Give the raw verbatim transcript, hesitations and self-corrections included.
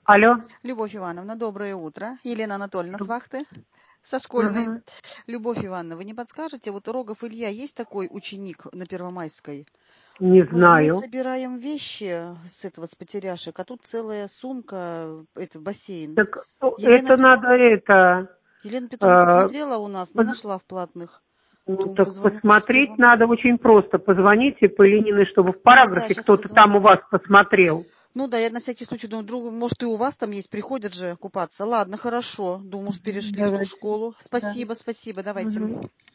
Алло. Любовь Ивановна, доброе утро. Елена Анатольевна с вахты, со школьной. Угу. Любовь Ивановна, вы не подскажете, вот Рогов Илья есть такой ученик на Первомайской? Не Мы, мы знаю. собираем вещи с этого, с потеряшек, а тут целая сумка, это, в бассейн. Так Елена, это Пет... надо это... Елена Петровна э, посмотрела у нас, не пос- нашла в платных. ну, Думаю, так позвоню с посмотреть надо Первомайской. очень просто. Позвоните по Лениной, чтобы в Ну да, параграфе сейчас кто-то там у позвоню. вас посмотрел. Ну да, я на всякий случай думаю, другу, может, и у вас там есть, приходят же купаться. Ладно, хорошо. Думаю, может, перешли в ту Давайте. школу. Да. Спасибо, спасибо, давайте. Мгм.